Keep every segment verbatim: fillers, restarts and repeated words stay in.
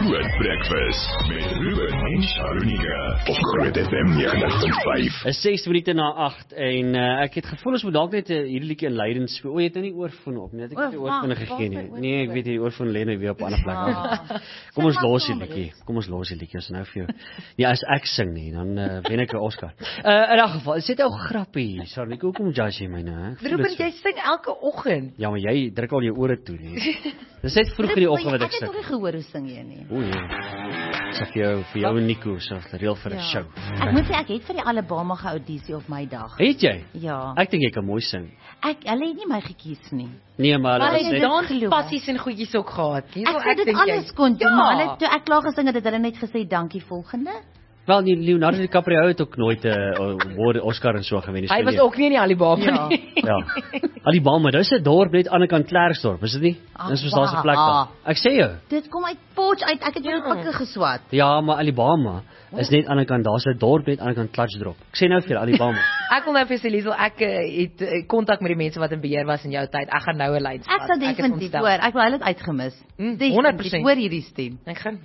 Groot Breakfast met Ruben en Sharonika op Groot F M negentig punt vyf. Is ses minute na agt en uh, ek het gevoel ons moet dalk net uh, hierdie liedjie in Leiden speel. O, jy het nou nie oorfoon op nie. Het ek het die oorfoon gegee nie. Nee, ek weet die oorfoon lê nou weer op 'n ander plek. Kom ons los die liedjie. Kom ons los die liedjie. Ons nou vir jou. Ja, as ek sing nie, dan uh, wen ek 'n Oscar. Uh, in 'n geval, is dit ou grappie. Sharonika, hoekom judge jy my nou? Ruben, jy sing elke oggend. Ja, maar jy druk al jou ore toe nie. Dis net vroeg in die oggend wat ek sing. Ek het nog nie gehoor hoe sing jy nie. O ja. So vir jou, vir jou en Nico, so reël vir 'n show. Ek moet sê ek het vir die Alabama geaudisie op my dag. Het jy? Ja. Ek dink jy kan mooi sing. Ek hulle het nie my gekies nie. Nee, maar Hulle hulle het net dans passies en goedjies ook gehad. Hier Ek sê dit alles kon doen, ja. maar hulle toe ek klaar gesing het, het hulle net gesê dankie volgende. Wel, nie Leonardo DiCaprio het ook nooit 'n uh, Oscar en so gewen nie. Hy was ook nie in die Alibaba Ja. nie. Ja. Alibama, dis 'n dorp net aan die kant Klerksdorp, is dit nie? Ag, Dis soos daar's 'n plek waar. daar. Ek sê jou. Dit kom uit Potch uit. Ek het jou pikke geswat. Ja, maar Alibama is net aan die kant, daar's 'n dorp net aan die kant Klerksdorp. Ek sê nou vir jou Alibama. Ek wil nou vir Liesel, ek uh, het uh, kontak met die mense wat in beheer was in jou tyd. Ek gaan nou 'n lyn Ek sal definitief hoor. Ek wil hulle uitgemis. Mm, Definitief honderd persent. hoor hierdie stem. Ek gaan.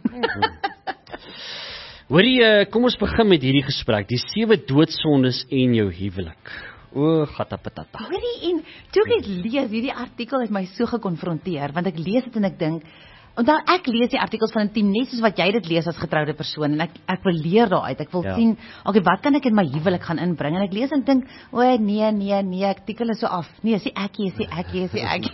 Hoorie, uh, kom ons begin met hierdie gesprek. Die sewe doodsondes en jou huwelik. O, gatapatata. Hoorie, en toe ek dit lees, hierdie artikel het my so gekonfronteer, want ek lees dit en ek dink, onthou ek lees die artikels van 'n team net soos wat jy dit lees as getroude persoon en ek ek wil leer daaruit. Ek wil Ja. sien, okay, wat kan ek in my huwelik gaan inbring? En ek lees en dink, o nee, nee, nee, ek tik hulle so af. Nee, sê ek, sê ek, sê ek.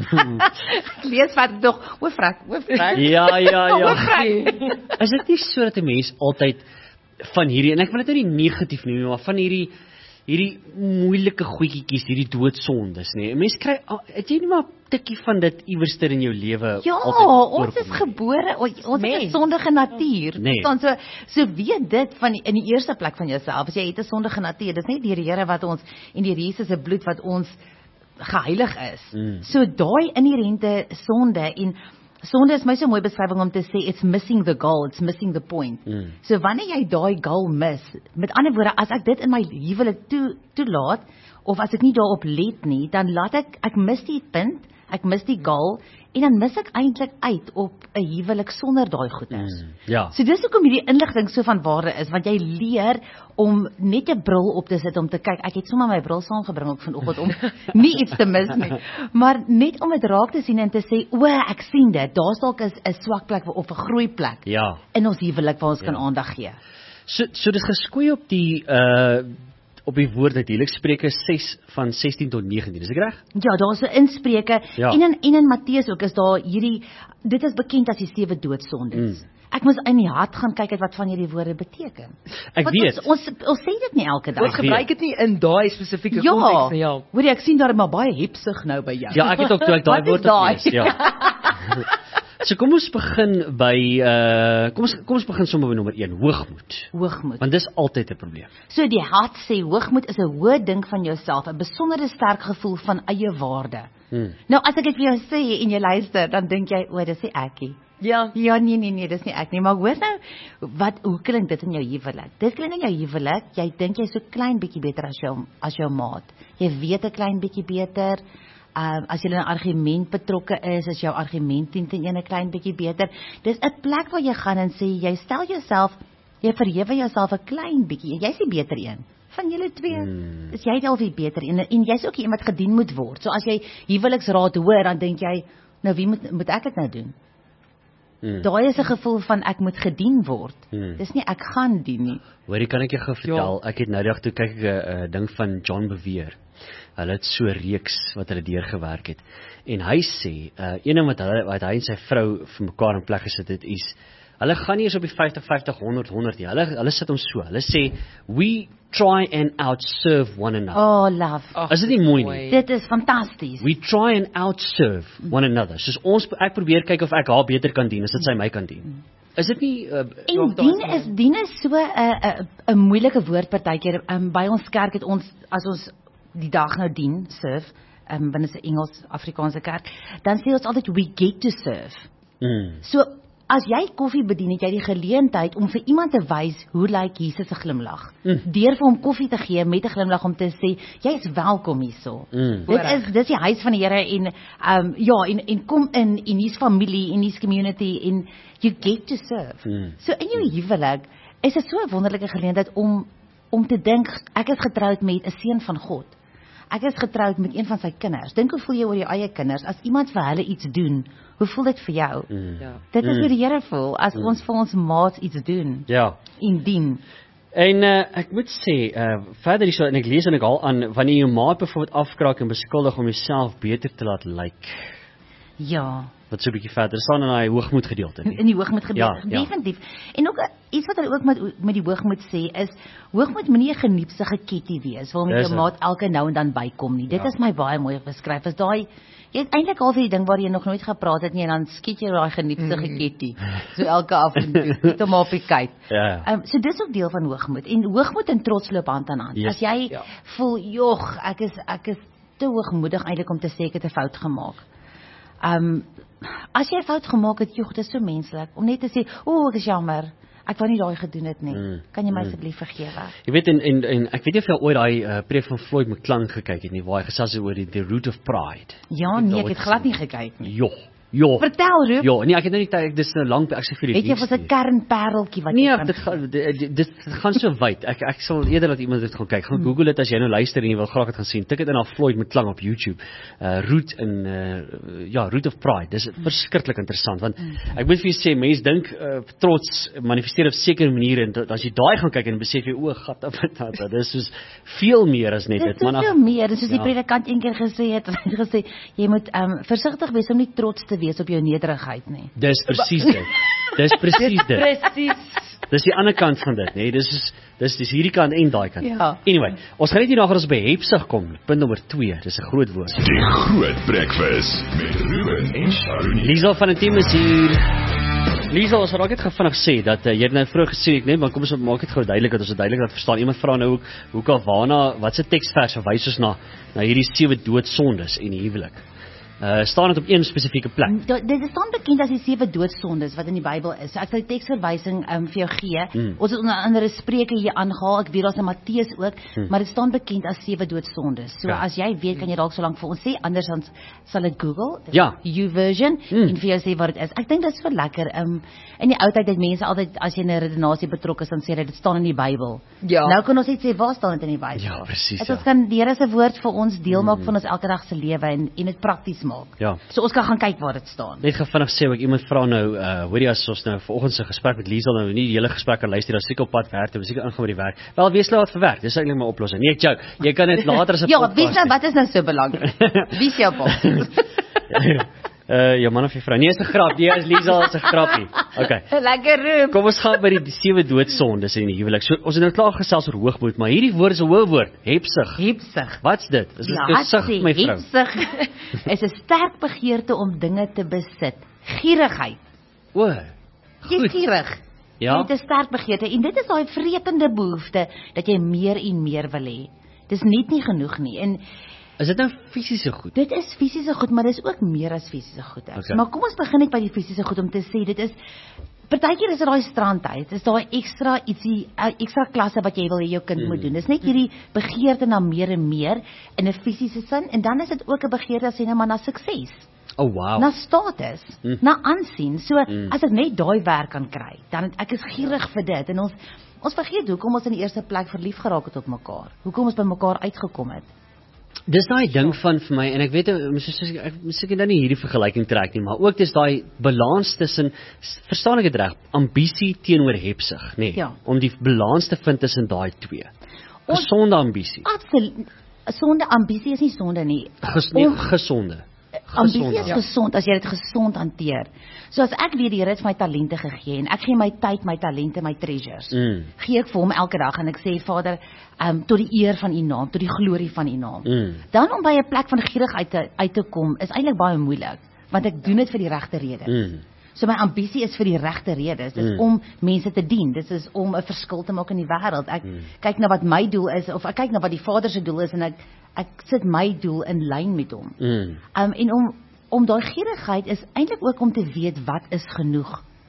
Ek lees wat tog, o frak, o frak. Ja, ja, ja. Is dit nie so dat 'n mens altyd van hierdie, en ek wil dit nou nie negatief noem, maar van hierdie hierdie moeilike goedjies, hierdie doodsondes, nê. 'n Mens kry, het jy nie maar 'n tikkie van dit iewerster in jou lewe Ja, altyd ons voorkom is nie? gebore, ons het 'n Mens. sondige natuur. Nee. Verstaan, so so weet dit van die, in die eerste plek van jouself, as jy het 'n sondige natuur, dis net die Here wat ons en die Jesus se bloed wat ons geheilig is. Mm. So daai inherente sonde en sonde is my so mooi beskrywing om te sê it's missing the goal, it's missing the point. Mm. So wanneer jy daai goal mis, met ander woorde, as ek dit in my huwelik toe toelaat of as ek nie daarop let nie, dan laat ek ek mis die punt, ek mis die goal en dan mis ek eintlik uit op 'n huwelik sonder daai goeders. Mm, ja. So dis hoekom hierdie inligting so van waarde is, want jy leer om net 'n bril op te sit om te kyk. Ek het sommer my bril saamgebring ook vanoggend om nie iets te mis nie, maar net om dit raak te sien en te sê, o, ek sien dit. Daar's dalk 'n 'n swak plek of 'n groei plek Ja. in ons huwelik waar ons Ja. kan aandag gee. So so dit geskoei op die uh op die woord natuurlik Spreuke ses van sestien tot negentien, is ek reg? Ja, daar's 'n inspreuke Ja. en in en in Matteus ook is daar hierdie, dit is bekend as die sewe doodsondes. Mm. Ek moes in die hart gaan kyk wat van hierdie woorde beteken. Ek Want weet. Ons, ons ons sê dit nie elke dag. Ons gebruik dit nie in daai spesifieke Ja, konteks nie. Ja. hoor jy, ek sien daar maar baie hepsig nou by jou. Ja, ek het ook toe ek daai Wat is woord daai? oplees, ja. So kom ons begin by uh kom ons kom ons begin sommer by nommer een, hoogmoed. Hoogmoed. Want dis altyd 'n probleem. So die hart sê hoogmoed is 'n hoë dink van jouself, 'n besondere sterk gevoel van eie waarde. Hmm. Nou as ek dit vir jou sê en jy luister, dan dink jy, o, dis nie ekie. Ja. Ja, nee nee nee, dis nie ek nie, maar hoor nou, wat hoe klink dit in jou huwelik? Dit klink in jou huwelik, jy dink jy's so klein bietjie beter as jou as jou maat. Jy weet 'n klein bietjie beter. Um, as jy in 'n argument betrokke is, is jou argument teen teen een 'n klein bietjie beter. Dis 'n plek waar jy gaan en sê jy stel jouself, jy verhewe jouself 'n klein bietjie en jy's die beter een. Van julle twee Hmm. is jy dalk die beter een en jy's ook iemand wat gedien moet word. So as jy huweliksraad hoor, dan dink jy, nou wie moet moet ek dit nou doen? Hmm. Daai is 'n gevoel van ek moet gedien word. Hmm. Dis nie ek gaan dien nie. Hoorie, kan ek jou gou vertel, ek het nou die dag toe kyk ek 'n uh, ding van John Bevere. Hulle het so 'n reeks wat hulle deurgewerk het. En hy sê, uh, een ding wat hulle wat hy en sy vrou vir mekaar in plek gesit het is, hulle gaan nie eens op die vyftig vyftig honderd honderd nie. Hulle hulle sit ons so. Hulle sê we try and outserve one another. Oh, love. Ag, Is dit nie mooi nie? Dit is fantasties. We try and outserve one another. Soos ons ek probeer kyk of ek haar beter kan dien as dit sy my kan dien. Is dit nie uh, En dien is dien is so 'n 'n 'n moeilike woord partykeer. Um, by ons kerk het ons as ons die dag nou dien, serve, um, want dit is 'n Engels Afrikaanse kerk, dan sê ons altyd we get to serve. mm, So as jy koffie bedien, het jy die geleentheid om vir iemand te wys hoe lyk Jesus se glimlag. Mm. Deur vir hom koffie te gee met 'n glimlag om te sê, jy is welkom hierso. Mm. Dit is dis die huis van die Here en um ja, en en kom in en hier's familie en hier's community en you get to serve. Mm. So in jou huwelik is dit so 'n wonderlike geleentheid om om te dink, ek is getroud met 'n seun van God. Ek is getroud met een van sy kinders. Dink hoe voel jy oor jou eie kinders as iemand vir hulle iets doen? Hoe voel dit vir jou? Mm. Ja. Dit is hoe die Here voel as mm. ons vir ons maats iets doen. Ja. En dien. En uh, ek moet sê, uh, verder hierso en ek lees en ek al aan wanneer jy jou maat byvoorbeeld afkraak en beskuldig om jouself beter te laat lyk. Ja. Wat so 'n bietjie verder staan in daai hoogmoed gedeelte. In, in die hoogmoed gedeelte, ja, definitief. Ja. En ook iets wat hulle ook met met die hoogmoed sê is hoogmoed moenie 'n geniepsige ketty wees waarmee jou maat elke nou en dan bykom nie. Dit ja. is my baie mooi beskryf. Is daai jy het eintlik al vir die ding waar jy nog nooit gepraat het nie en dan skiet jy daai geniepsige mm. ketty. So elke af en toe om op die kyk. Ja. Um, so dis ook deel van hoogmoed en hoogmoed en trots loop hand aan hand. Yes. As jy ja. voel, "Jog, ek is ek is te hoogmoedig eintlik om te sê ek het 'n fout gemaak." Um as jy 'n fout gemaak het, joh, dit is so menslik om net te sê, "O, oh, ek is jammer. Ek wou nie daai gedoen het nie. Mm, kan jy my mm. asseblief vergewe?" Jy weet en en, en ek weet nie of jy ooit daai uh, preek van Floyd McClung gekyk het nie, waar hy gesels het oor die the root of pride. Ja, nee, ek het glad nie gekyk nie. Joh. Ja. Vertel, Roep. Ja, nee, ek het nou nie tyd, dis nou lank, ek sê vir die weet jy, was 'n kernpareltjie wat nee, jy kan dit gaan dit, dit, dit gaan so wyd. Ek ek sal eerder dat iemand dit gaan kyk. Gaan hmm. Google dit as jy nou luister en jy wil graag dit gaan sien. Tik dit in op Floyd McClung op YouTube. Uh Root in uh ja, Root of Pride. Dis hmm. verskriklik interessant want hmm. ek moet vir jou sê, mense dink uh, trots manifesteer op sekere maniere en as jy daai gaan kyk en besef jy o, gat of dit is soos veel meer as net dit, man. Dit is veel meer, soos ja. die predikant eendag gesê het, hy het gesê jy moet um versigtig wees om nie trots te wees op jou nederigheid nie. Dis presies dit. Dis presies dit. Presies. Dis die ander kant van dit, nê. Dis is dis dis hierdie kant en daai kant. Ja. Anyway, ons gaan net hierna gaan ons by hepsig kom. Punt nommer twee. Dis 'n groot woord. Die groot breakfast met Ruben en Sharon. Liesel van die team is hier. Liesel, ons het ook net gevinnig sê dat uh, jy het nou vroeg gesê ek net, maar kom ons maak dit gou duidelik dat ons dit duidelik dat verstaan. Iemand vra nou ook hoe kan waarna wat se teksvers verwys ons na na hierdie sewe doodsondes en die huwelik. Uh, staan dit op een spesifieke plek? Da, dit is dan bekend as die sewe doodsondes wat in die Bybel is. So ek sal die teksverwysing um, vir jou gee. Mm. Ons het onder andere Spreuke hier aangehaal. Ek weet daar's 'n Matteus ook, mm. maar dit staan bekend as sewe doodsondes. So ja. as jy weet, kan jy dalk so lank vir ons sê, anders dan sal dit Google, ja. YouVersion mm. en vir jou sê wat dit is. Ek dink dit is vir lekker. Um, in die ou tyd het mense altyd as jy in 'n redenasie betrokke is, dan sê dit staan in die Bybel. Ja. Nou kan ons net sê waar staan dit in die Bybel? Ja, presies. As ja. ons kan die Here se woord vir ons deel maak mm. van ons elke dag se lewe en en dit prakties maak. Ja. So ons kan gaan kyk waar dit staan. Net gevinnig sê ek iemand vra nou, uh hoor jy as ons nou vanoggend se gesprek met Liesel nou nie die hele gesprek kan luister, dan seker op pad werk, dan seker ingaan met die werk. Wel, wees nou wat vir werk. Dis eintlik my oplossing. Nee, joke. Jy kan dit later as 'n ja, wie nou wat is nou so belangrik? Wie is jou bos? Uh, jou man of jou vrou. Nee, is 'n grap. Nee, is Liesel, is 'n grappie. Okay. Lekker roep. Kom ons gaan by die sewe doodsondes in die huwelik. So ons het nou klaar gesels oor hoogmoed, maar hierdie woord is 'n hoë woord, hepsig. Hepsig. Wat's dit? Is dit ja, gesig my vrou? Hepsig is 'n sterk begeerte om dinge te besit. Gierigheid. O. Jy is gierig. Ja. Dit is 'n sterk begeerte en dit is daai vretende behoefte dat jy meer en meer wil hê. Dis net nie genoeg nie. En is dit nou fisiese goed? Dit is fisiese goed, maar dis ook meer as fisiese goed. Okay. Maar kom ons begin net by die fisiese goed om te sê dit is partykeer is dit daai strandtyd. Dis daai ekstra ietsie ekstra klasse wat jy wil hê jou kind mm. moet doen. Dis net hierdie begeerte na meer en meer in 'n fisiese sin en dan is dit ook 'n begeerte as jy nou maar na sukses. Oh wow. Na status, mm. na aansien. So mm. as ek net daai werk kan kry, dan ek is gierig vir dit en ons ons vergeet hoekom ons in die eerste plek verlief geraak het op mekaar. Hoekom ons by mekaar uitgekom het. Dis daai ding van vir my en ek weet ek miskien dan nie hierdie vergelyking trek nie, maar ook dis daai balans tussen verstaan ek dit reg, ambisie teenoor hepsig, nê? Nee, ja. Om die balans te vind tussen daai twee. Gesonde ambisie. Absoluut. Sonde ambisie is nie sonde nie. Ges, nie gesonde. Ambisie is ja. gesond as jy dit gesond hanteer. So as ek weet die Here het my talente gegee en ek gee my tyd, my talente, my treasures. Mm. Gee ek vir hom elke dag en ek sê Vader, um, tot die eer van U naam, tot die glorie van U naam. Mm. Dan om by 'n plek van gierigheid uit, uit te kom is eintlik baie moeilik, want ek doen dit vir die regte redes. Mm. So my ambisie is vir die regte redes. Dit is mm. om mense te dien. Dit is om 'n verskil te maak in die wêreld. Ek mm. kyk na wat my doel is of ek kyk na wat die Vader se doel is en ek ek sit my doel in lyn met hom. Mm. Um en om om daai gierigheid is eintlik ook om te weet wat is genoeg.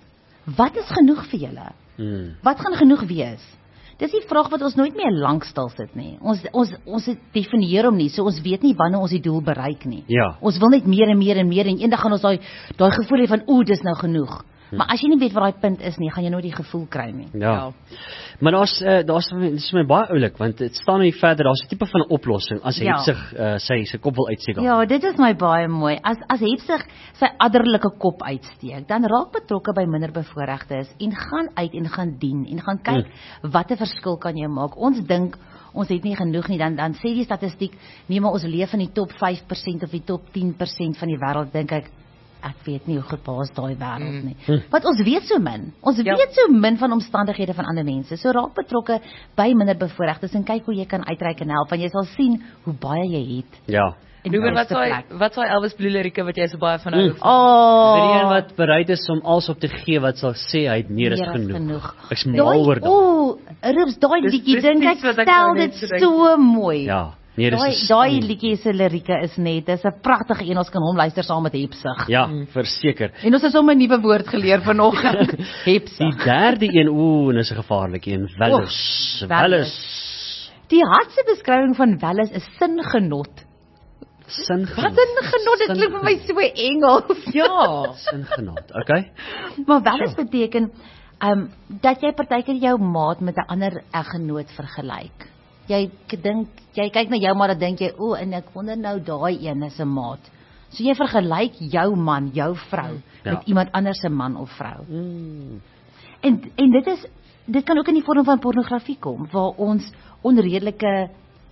wat is genoeg vir julle? Hmm. Wat gaan genoeg wees? Dis die vraag wat ons nooit meer langstil sit nie. Ons ons ons definieer hom nie, so ons weet nie wanneer ons die doel bereik nie. Ja. Ons wil net meer en meer en meer en eendag gaan ons daai daai gevoel hê van oeh, dis nou genoeg. Hm. Maar as jy nie weet wat daai punt is nie, gaan jy nooit die gevoel kry nie. Ja. ja. Maar daar's uh, daar's dis my baie oulik want dit staan nie verder, daar's 'n tipe van 'n oplossing as ja. Hepsig uh, sy sy kop wil uitsteek. Ja, dit is my baie mooi. As as Hepsig sy adderlike kop uitsteek, dan raak betrokke by minderbevoorregtes en gaan uit en gaan dien en gaan kyk hm. watter verskil kan jy maak. Ons dink ons het nie genoeg nie, dan dan sê die statistiek, nee maar ons leef in die top vyf persent of die top tien persent van die wêreld, dink ek ek weet nie hoe gepaas daai wêreld nie. Mm. Want ons weet so min. Ons ja. weet so min van omstandighede van ander mense. So raak betrokke by minderbevoorregtes en kyk hoe jy kan uitreik en help, want jy sal sien hoe baie jy het. Ja. Ruben, wat sou wat sou Elvis Blue lirieke wat jy so baie van hou? Mm. Oh, die een wat bereid is om alles op te gee wat sal sê hy het meer as genoeg. genoeg. Ek's mal oor dit. O, Rups, daai liedjie dink ek stel dit so mooi. Ja. Nee, daai daai liedjie se lirieke is net, dis 'n pragtige een, ons kan hom luister saam met Hepsig. Ja, mm. verseker. En ons het sommer 'n nuwe woord geleer vanoggend. Hepsig. Die derde een, ooh, dis 'n gevaarlike een, wellus. Wellus. Die hartse beskrywing van wellus is singenot. Singenot. Wat singenot? Dit klink vir my so Engels. Ja, singenot. Okay. Maar wellus so. beteken ehm um, dat jy partykeer jou maat met 'n ander eggenoot vergelyk. Jy dink jy kyk na jou maar dan dink jy o, en ek wonder nou daai een is 'n maat. So jy vergelyk jou man, jou vrou ja. met iemand anders se man of vrou. Mm. En en dit is dit kan ook in die vorm van pornografie kom waar ons onredelike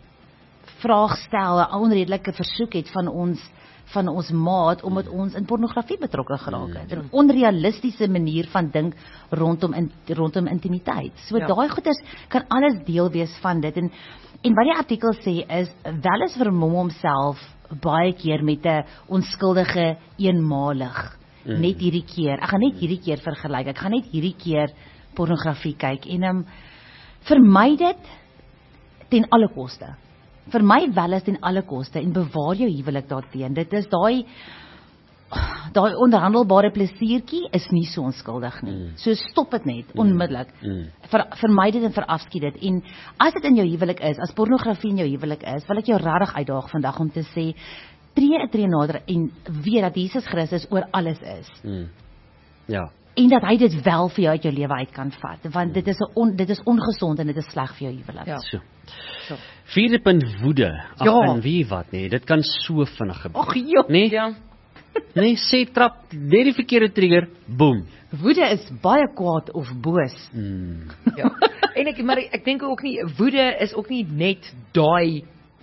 vraagstelle, onredelike versoek het van ons van ons maat omdat ons in pornografie betrokke geraak het. 'n Onrealistiese manier van dink rondom in, rondom intimiteit. So ja. daai goeders kan alles deel wees van dit en en wat die artikel sê is wellus vermom homself baie keer met 'n onskuldige eenmalig. Mm. Net hierdie keer. Ek gaan net hierdie keer vergelyk. Ek gaan net hierdie keer pornografie kyk en um, vermy dit ten alle koste. Vermy wellus ten alle koste en bewaar jou huwelik daarteen. Dit is daai daai onderhandelbare plesiertjie is nie so onskuldig nie. Mm. So stop dit net onmiddellik. Mm. Ver, vermy dit en verafskiet dit. En as dit in jou huwelik is, as pornografie in jou huwelik is, wil ek jou regtig uitdaag vandag om te sê tree 'n tree nader en weet dat Jesus Christus oor alles is. Mm. Ja. En dat hy dit wel vir jou uit jou lewe uit kan vat, want mm. dit is 'n on, dit is ongesond en dit is sleg vir jou huwelik. Ja. So. So. Vierde punt woede. Ag ja. en wie wat nee, dit kan so vinnig gebeur. Ag ja. Nee. Ja. Nee, sê trap net die verkeerde trigger, boem. Woede is baie kwaad of boos. Mm. Ja. En ek maar ek dink ook nie woede is ook nie net daai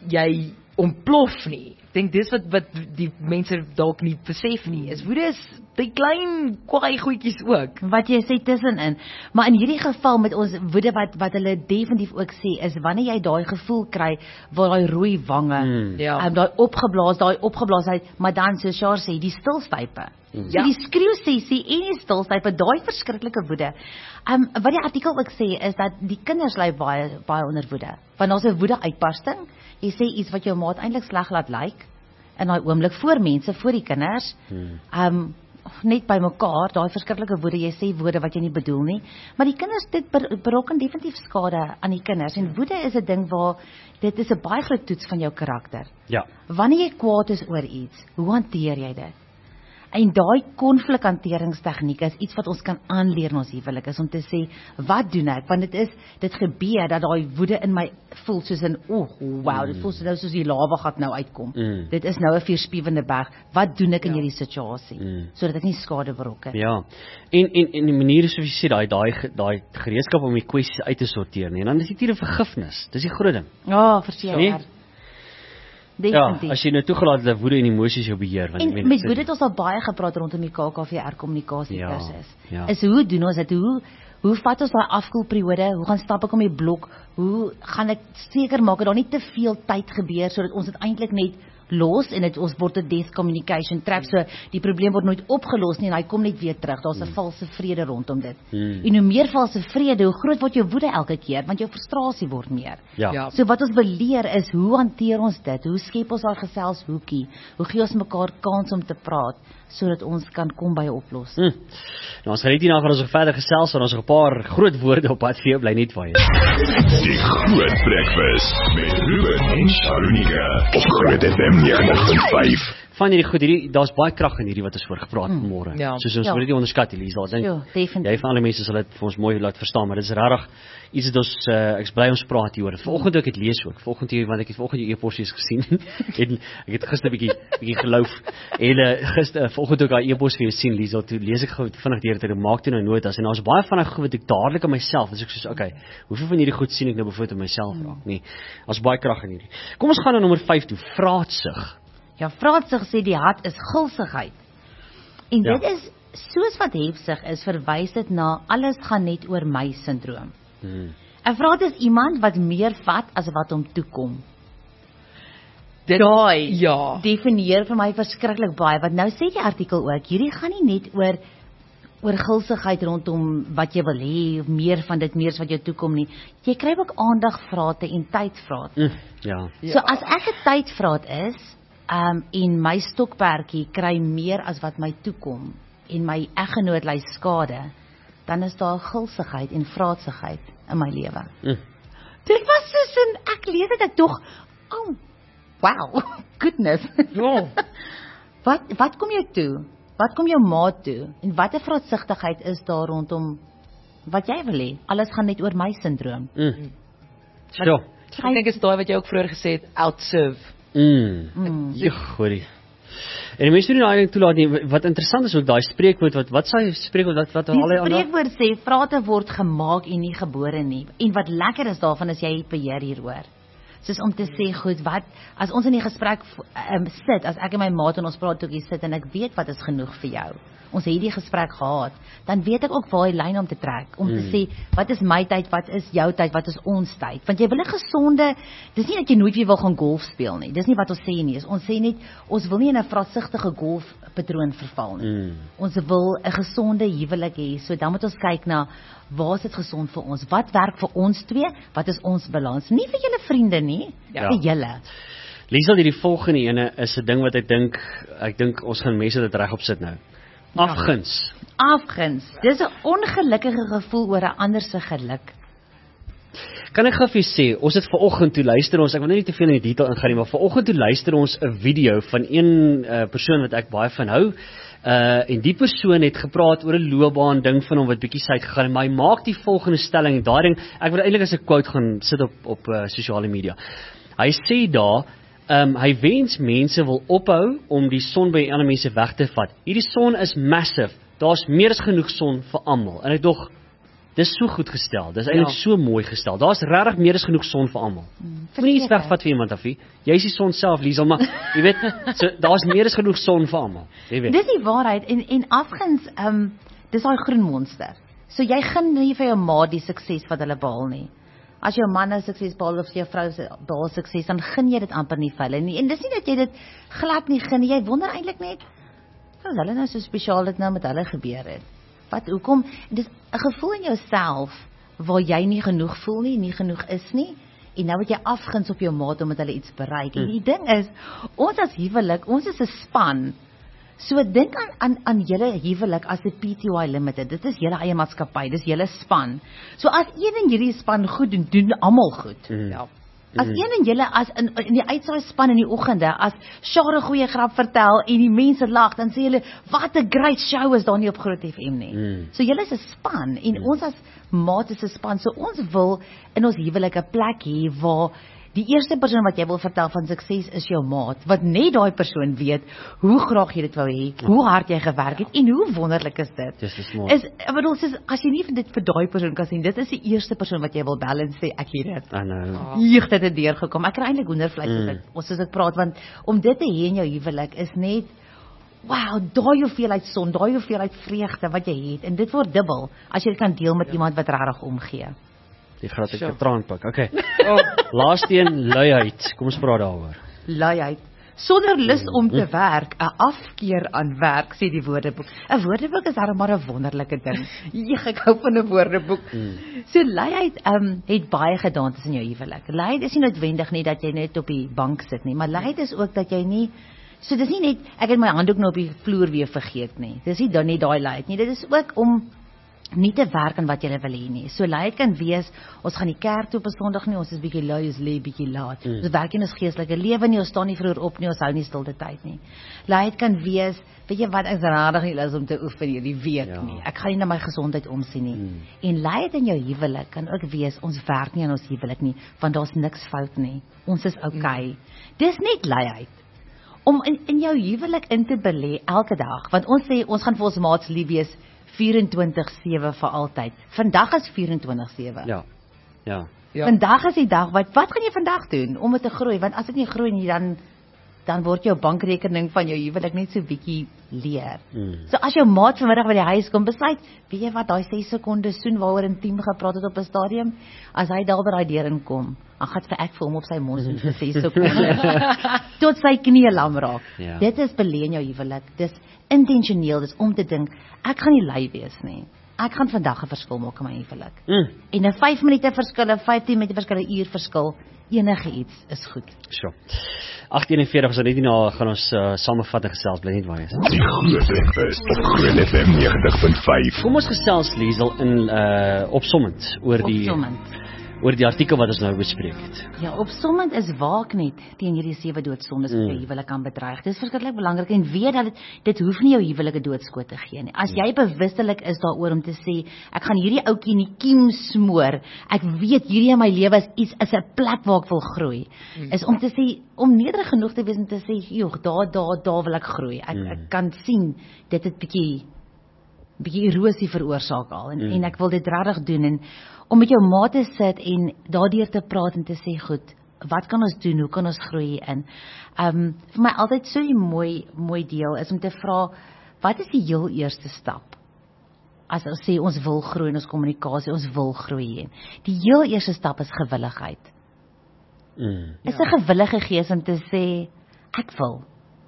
jy ontplof nie. Ek dink dis wat wat die mense dalk nie besef nie. Is woede is die klein kwaai goedjies ook. Wat jy sê tussenin. Maar in hierdie geval met ons woede wat wat hulle definitief ook sê is wanneer jy daai gevoel kry waar daai rooi wange, mm. ja. um, daai opgeblaas, daai opgeblaasheid, maar dan soos Char sê, die stilstype. Mm. So ja. die skreeusessie en die stilstype, daai verskriklike woede. Um, wat die artikel ook sê is dat die kinders ly baie baie onder woede. Want daar's 'n woede uitbarsting. Jy sê iets wat jou maat eintlik sleg laat lyk in daai oomblik voor mense, voor die kinders. Hmm. Um net by mekaar, daai verskriklike woede, jy sê woorde wat jy nie bedoel nie, maar die kinders dit berokken definitief skade aan die kinders en woede is 'n ding waar dit is 'n baie groot toets van jou karakter. Ja. Wanneer jy kwaad is oor iets, hoe hanteer jy dit? En daai konflikhanteringstegniek is iets wat ons kan aanleer in ons huwelik, is om te sê, wat doen ek? Want dit is, dit gebeur dat daai woede in my voel soos 'n, oh, wow, dit voel so nou soos die lava gat nou uitkom. Mm. Dit is nou 'n vuurspiewende berg. Wat doen ek in ja. hierdie situasie? Mm. Sodat ek nie skade berokken. Ja. En en en die manier is soos jy sê, daai daai daai gereedskap om die kwessies uit te sorteer, nee, en dan is dit hier 'n vergifnis. Dis die groot ding. Ja, verseker. Nee? Definitief. Ja, as jy nou toegelaat dat woede en emosies jou beheer. Want en met woede het ons al baie gepraat rondom die K K V R kommunikasie kursus. Ja, ja. Is hoe doen ons dit? Hoe hoe vat ons daai afkoelperiode? Hoe gaan stap ek om die blok? Hoe gaan ek seker maak dat daar nie te veel tyd gebeur sodat ons dit eintlik net los en dit ons word 'n discommunication trap, so die probleem word nooit opgelos nie en hy kom net weer terug. Daar's 'n hmm. valse vrede rondom dit. Hmm. En hoe meer valse vrede, hoe groot word jou woede elke keer, want jou frustrasie word meer. Ja. Ja. So wat ons wil leer is, hoe hanteer ons dit? Hoe skep ons daai geselshoekie? Hoe gee ons mekaar kans om te praat sodat ons kan kom by 'n oplossing. Hm. Nou ons gaan net hierna gaan ons nog verder gesels, want ons nog 'n paar groot woorde op pad vir jou, bly net waar jy. Die Groot Breakfast met Ruben en Sharunika op Groot F M negentig punt vyf. Van hierdie goed, hierdie daar's baie krag in hierdie wat ons voor gepraat het môre. ja. Soos ons Ja. moet dit nie onderskat, Elise. Daar dink Ja, definitief. jy van alle mense sal dit vir ons mooi laat verstaan, maar dit is regtig iets wat ons uh, ek is bly ons praat hieroor. Vanoggend ook het lees ook. Vanoggend hier want ek het vanoggend jou e-posies gesien. en ek het gister 'n bietjie bietjie geloof. En uh, gister uh, vanoggend ook daai e-pos vir jou sien, Lisa, toe lees ek gou vinnig deur dit en maak toe nou notas en daar's baie van daai goed wat ek dadelik aan myself, as ek soos okay, hoeveel van hierdie goed sien ek nou byvoorbeeld in myself raak? Nee, daar's baie krag in hierdie. Kom ons gaan na nommer vyf toe, vraatsig. Ja, vraatsig sê die hart is gulsigheid. En Ja. dit is soos wat hefsig is, verwys dit na alles gaan net oor my sindroom. Hmm. 'n Vraat is iemand wat meer vat as wat hom toekom. Dit, Daai ja. definieer vir my verskriklik baie. Wat nou sê die artikel ook, hierdie gaan nie net oor oor gulsigheid rondom wat jy wil hê, of meer van dit meer as wat jou toekom nie. Jy kry ook aandagvrate en tydvrate. Mm, ja. So as ek 'n tydvraat is, um en my stokperdjie kry meer as wat my toekom en my eggenoot ly skade, dan is daar gulsigheid en vraatsigheid in my lewe. Mm. Dit was soos in ek lees dit ek tog, oh, wow, goodness. Ja. Wat wat kom jou toe? Wat kom jou maat toe? En watter vraatsigtigheid is daar rondom wat jy wil hê? Alles gaan net oor my sindroom. Mm. So. Ek dink is daai wat jy ook vroeër gesê het, outserve. Mm. Mm. Ja, hoorie. En die mense moet nie daai ding toelaat nie. Wat interessant is ook daai spreekwoord wat wat sê spreekwoord wat wat Die al die ander spreekwoord sê vrate word gemaak en nie gebore nie. En wat lekker is daarvan is jy het beheer hieroor. Soos om te sê, goed, wat as ons in die gesprek um, sit, as ek en my maat en ons praat ook hier sit en ek weet wat is genoeg vir jou. Ons het hierdie gesprek gehad, dan weet ek ook waar die lyn om te trek, om mm. te sê, wat is my tyd, wat is jou tyd, wat is ons tyd? Want jy wil 'n gesonde, dis nie dat jy nooit weer wil gaan golf speel nie. Dis nie wat ons sê nie. Ons sê net ons wil nie in 'n vraatsigtige golfpatroon verval nie. Mm. Ons wil 'n gesonde huwelik hê. So dan moet ons kyk na waar is dit gesond vir ons? Wat werk vir ons twee? Wat is ons balans? Nie vir julle vriende nie, Ja. vir julle. Liesel, hierdie volgende ene is 'n ding wat ek dink ek dink ons gaan mense dit regop sit nou. Afguns. Afguns. Dis 'n ongelukkige gevoel oor 'n ander se geluk. Kan ek gou vir julle sê, ons het vanoggend toe luister ons, ek wil nie te veel in die detail ingaan nie, maar vanoggend toe luister ons 'n video van een uh, persoon wat ek baie van hou. Uh en die persoon het gepraat oor 'n loopbaan ding van hom wat bietjie sy uitgegaan het, maar hy maak die volgende stelling, daai ding, ek wil eintlik as 'n quote gaan sit op op uh, sosiale media. Hy sê daar, um, hy wens mense wil ophou om die son by ander mense weg te vat. Hierdie son is massive. Daar's meer as genoeg son vir almal. En ek dog dis so goed gestel. Dis eintlik Ja. so mooi gestel. Daar's regtig meer as genoeg son vir almal. Moenie iets verseker. wegvat vir iemand af nie. Jy is die son self, Liesel, maar jy weet, so daar's meer as genoeg son vir almal. Jy weet. Dis die waarheid en en afguns, ehm um, dis daai groen monster. So jy gun nie vir jou ma die sukses wat hulle behaal nie. As jou man 'n sukses behaal of jou vrou se behaal sukses, dan gun jy dit amper nie vir hulle nie. En dis nie dat jy dit glad nie gun nie. Jy wonder eintlik net, wat hulle nou so spesiaal dit nou met hulle gebeur het. Wat hoekom? Dis 'n gevoel in jouself waar jy nie genoeg voel nie, nie genoeg is nie. En nou word jy afguns op jou maat omdat hulle iets bereik. En die ding is, ons as huwelik, ons is 'n span. So dink aan aan aan julle huwelik as 'n P T Y Limited. Dit is julle eie maatskappy, dis julle span. So as een in hierdie span goed doen, doen almal goed. Mm. Ja. As een en julle as in, in die uitsaai span in die oggende, as Shara 'n goeie grap vertel en die mense lag, dan sê hulle, wat 'n great show is daar nie op Groot F M nie. Mm. So julle is 'n span en mm. ons as maat is 'n span. So ons wil in ons huwelik 'n plek hê waar die eerste persoon wat jy wil vertel van sukses is jou maat, wat net daai persoon weet hoe graag jy dit wou hê, hoe hard jy gewerk het en hoe wonderlik is dit. Dis is mooi. Is ek bedoel soos as jy nie dit vir daai persoon kan sien, dit is die eerste persoon wat jy wil bel en sê ek het dit. I know. Hier het dit deurgekom. Ek kry eintlik hoendervleis Mm. as ek ons soos ek praat want om dit te hê in jou huwelik is net wow, daai hoeveelheid son, daai hoeveelheid vreugde wat jy het en dit word dubbel as jy dit kan deel met ja. iemand wat regtig omgee. Die graad ek Sure. 'n traan pak. Okay. Oh, Laaste een, luiheid. Kom ons praat daaroor. Luiheid. Sonder lus om te werk, 'n afkeer aan werk, sê die woordeboek. 'n Woordeboek is darem maar 'n wonderlike ding. Eeg, ek hou van 'n woordeboek. Mm. So luiheid um, het baie gedaan tussen jou huwelik. Luiheid is nie noodwendig nie dat jy net op die bank sit nie, maar luiheid is ook dat jy nie So dis nie net ek het my handdoek nou op die vloer weer vergeet nie. Dis nie dan net daai lui nie. Dit is ook om nie te werk aan wat jy wil hê nie. So lui kan wees, ons gaan die kerk toe op 'n Sondag nie, ons is bietjie lui, ons lê bietjie laat. Mm. Ons werk in ons geestelike lewe nie, ons staan nie vroeër op nie, ons hou nie stilte tyd nie. Lui kan wees, weet jy wat, ek is regtig nie lus om te oefen hierdie week ja. nie. Ek gaan nie na my gesondheid omsien nie. Mm. En lui in jou huwelik kan ook wees, ons werk nie aan ons huwelik nie, want daar's niks fout nie. Ons is okay. Mm. Dis net luiheid. Om in, in jou huwelik in te belê elke dag, want ons sê ons gaan vir ons maats lief wees vierentwintig sewe vir altyd. Vandag is vierentwintig sewe. Ja. Ja. Ja. Vandag is die dag wat wat gaan jy vandag doen om dit te groei? Want as dit nie groei nie, dan dan word jou bankrekening van jou huwelik net so bietjie leer. Mm. So as jou maat vanmiddag by die huis kom besluit, weet jy wat, daai ses sekondes soen waaroor intiem gepraat het op 'n stadium, as hy daar by daai deur inkom, dan gaan vir ek vir hom op sy mond soen vir ses sekondes tot sy knie lam raak. Ja. Dit is belê in jou huwelik. Dis intentioneel, dis om te dink, ek gaan nie lui wees nie. Ek gaan vandag 'n verskil maak in my huwelik. Mm. En 'n vyf minute verskil, 'n vyftien minute verskil, 'n uur verskil, enige iets is goed. Sure. agt eenenveertig, ons net hierna gaan ons uh, samevat en gesels, bly net waar jy is. Die Groot Breakfast op Groot F M negentig punt vyf. Kom ons gesels, Liesel, in uh, opsommend oor die Opsommend. oor die artikel wat ons nou bespreek het. Ja, opsommend is waak net teen hierdie sewe doodsondes wat Mm. jou huwelik kan bedreig. Dis verskriklik belangrik en weet dat dit dit hoef nie jou huwelik 'n doodskoot te gee nie. As jy bewustelik is daaroor om te sê, ek gaan hierdie ouetjie in die kiem smoor. Ek weet hierdie in my lewe is iets is 'n plek waar ek wil groei. Mm. Is om te sê om nederig genoeg te wees om te sê, "Joh, daar daar daar wil ek groei. Ek Mm. ek kan sien dit het bietjie bietjie erosie veroorsaak al en, mm. en ek wil dit regtig doen en om met jou maat te sit en daardeur te praat en te sê, goed, wat kan ons doen, hoe kan ons groei in? Um, vir my altyd so 'n mooi, mooi deel is om te vra, wat is die heel eerste stap? As ons sê, ons wil groei in ons kommunikasie, ons wil groei. Die heel eerste stap is gewilligheid. Mm. Is 'n gewillige gees om te sê, ek wil.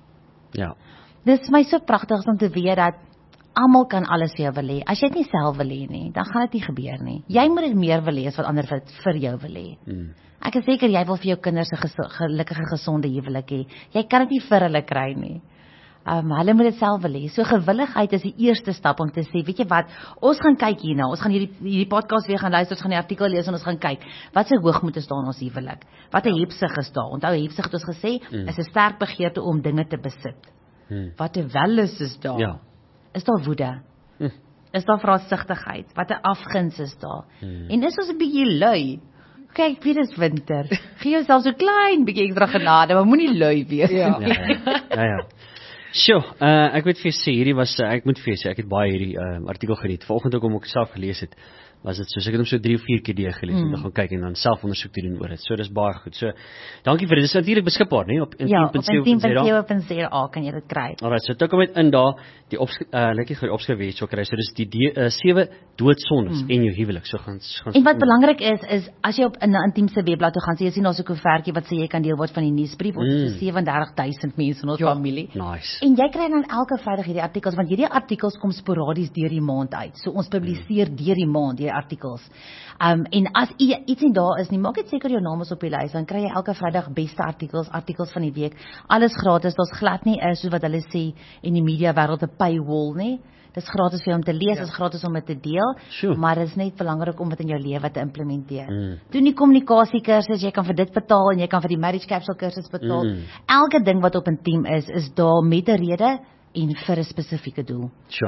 Ja. Dit is my so pragtig om te weet dat almal kan alles vir jou wil hê. As jy dit nie self wil hê nie, dan gaan dit nie gebeur nie. Jy moet dit meer wil hê as wat ander vir, vir jou wil hê. Mm. Ek is seker jy wil vir jou kinders 'n ges gelukkige gesonde huwelik hê. Jy kan dit nie vir hulle kry nie. Um, hulle moet dit self wil hê. So gewilligheid is die eerste stap om te sê, weet jy wat, ons gaan kyk hierna. Ons gaan hierdie hierdie podcast weer gaan luister, ons gaan die artikel lees en ons gaan kyk. Wat se hoogmoed is daar in ons huwelik? Wat 'n hebsug is daar? Onthou hebsug het ons gesê, mm. is 'n sterk begeerte om dinge te besit. Mm. Wat 'n welis is daar? Ja. Is daar woede? Hm. Is daar vraatsigtigheid? Wat 'n afguns is daar? Hmm. En is ons 'n bietjie lui? Kyk, dit is winter. Gee jouself so klein bietjie ekstra genade, maar moenie lui wees ja. nie. Ja, ja. ja, ja. Sjoe, uh, ek moet vir jou sê, hierdie was uh, ek moet vir jou sê, ek het baie hierdie uh, artikel geniet. Vanoggend ook om ek self gelees het, was dit soos ek het hom so drie of vier keer deur gelees mm. en dan gaan kyk en dan self ondersoek te doen oor dit. So dis baie goed. So dankie vir dit. Dis natuurlik beskikbaar, né, op intiem punt co punt za kan jy dit kry. Alright, so tik hom net in daar die opskryf uh, lekker gou opskryf wie jy sou kry. So dis die die uh, sewe doodsondes mm. en jou huwelik. So gaan gaan En wat belangrik is is as jy op 'n intiem se webblad toe gaan, sien jy sien daar's 'n koevertjie wat sê jy kan deel word van die nuusbrief. Ons mm. is so sewe en dertig duisend mense in ons ja, familie. Nice. En jy kry dan elke Vrydag hierdie artikels want hierdie artikels kom sporadies deur die maand uit. So ons publiseer mm. deur die maand hierdie artikels. Um, en as iets nie daar is nie, maak dit seker jou naam is op die lys, dan kry jy elke Vrydag beste artikels, artikels van die week, alles gratis, daar's glad nie is soos wat hulle sê in die media wêreld 'n paywall nie. Dis gratis vir jou om te lees, dis ja. gratis om dit te deel, sure. maar dit is net belangrik om dit in jou lewe te implementeer. Mm. Doen die kommunikasie kursus, jy kan vir dit betaal en jy kan vir die marriage capsule kursus betaal. Mm. Elke ding wat op intiem is, is daar met 'n rede en vir 'n spesifieke doel. Sure.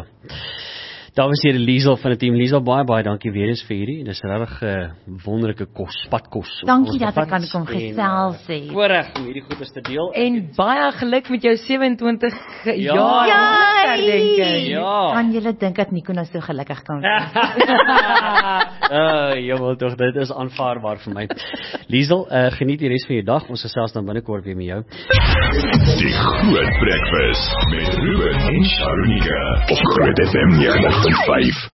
Daar was hier Liesel van die team. Liesel, baie baie dankie weer eens vir hierdie. Dis regtig 'n uh, wonderlike kos, padkos. Dankie dat ek kan kom gesels sê. Voorreg om hierdie goeders te deel. En baie geluk met jou sewe-en-twintig ja. jaar herdenking. Ja. Kan julle dink dat Nico nou so gelukkig kan wees? uh, jawel tog, dit is aanvaarbaar vir my. Liesel, uh, geniet die res van jou dag. Ons gesels dan binnekort weer met jou. Die Groot Breakfast met Ruben en Sharunika op Groot F M negentig punt vyf.